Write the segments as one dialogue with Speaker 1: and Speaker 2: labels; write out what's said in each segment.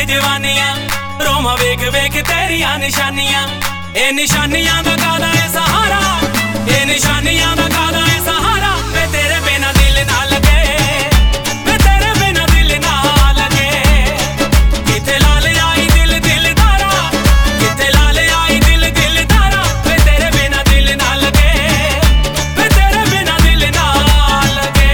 Speaker 1: मेरी जवानियां रोमा वेख वेख तेरिया निशानियां ए निशानियां दा कादा है सहारा ए निशानियां दा कादा है सहारा वे तेरे बिना दिल ना लगे वे तेरे बिना दिल ना लगे किथे लाल आई दिल दिल तारा किथे लाल आई दिल दिल तारा वे तेरे बिना दिल ना लगे वे तेरे बिना दिल ना लगे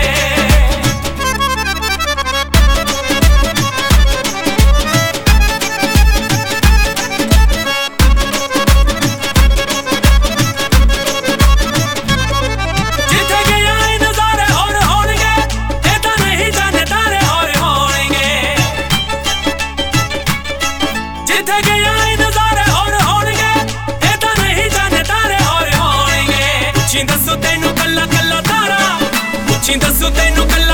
Speaker 1: दसो तेनू कल्ला कल्ला तारा पुछी दसो तेनू कल्ला